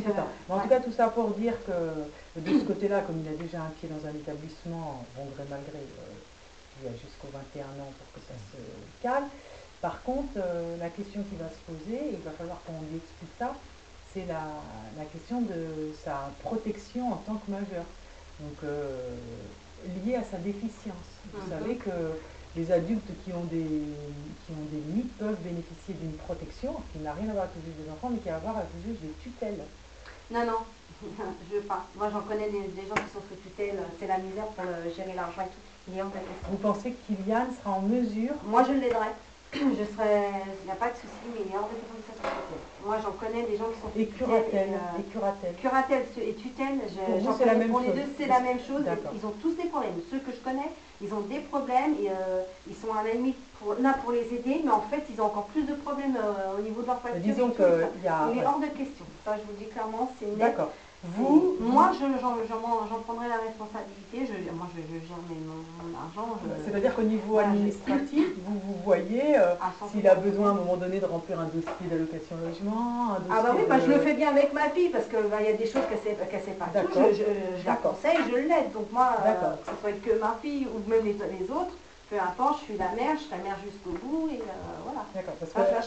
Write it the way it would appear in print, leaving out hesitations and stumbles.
c'est ça. Mais en tout cas, tout ça pour dire que de ce côté-là, comme il a déjà un pied dans un établissement, bon gré mal gré, il y a jusqu'aux 21 ans pour que ça se cale. Par contre, la question qui va se poser, il va falloir qu'on lui explique ça, c'est la question de sa protection en tant que majeur. Donc, liée à sa déficience. Vous savez que les adultes qui ont des limites peuvent bénéficier d'une protection qui n'a rien à voir avec le juge des enfants, mais qui a à voir avec le juge des tutelles. Non, non, je veux pas. Moi, j'en connais des gens qui sont sous tutelle, c'est la misère pour gérer l'argent et tout. Il est hors de question. Vous pensez que Kylian sera en mesure? Moi, je l'aiderai. Je serai, il n'y a pas de souci, mais il est hors de question que ça soit tutelle. Moi, j'en connais des gens qui sont sous Et curatelle, et curatelle. Curatelle et tutelle, j'en connais pour les deux, c'est la même chose. Ils ont tous des problèmes. Ceux que je connais, ils ont des problèmes, et, ils sont à la limite là pour les aider, mais en fait, ils ont encore plus de problèmes au niveau de leur facture. Disons qu'il y a... Il est hors de question. Ça, je vous dis clairement, c'est net. D'accord. Moi, j'en prendrai la responsabilité. Moi, je gère mon argent. C'est-à-dire qu'au niveau administratif, vous voyez s'il a besoin à un moment donné de remplir un dossier d'allocation logement, un dossier ah bah oui, je le fais bien avec ma fille, parce qu'il y a des choses qu'elle ne sait pas tout. Je la conseille, je l'aide. Donc moi, que ce soit que ma fille ou même les autres, peu importe, je suis la mère, je serai mère jusqu'au bout, et voilà. D'accord, parce que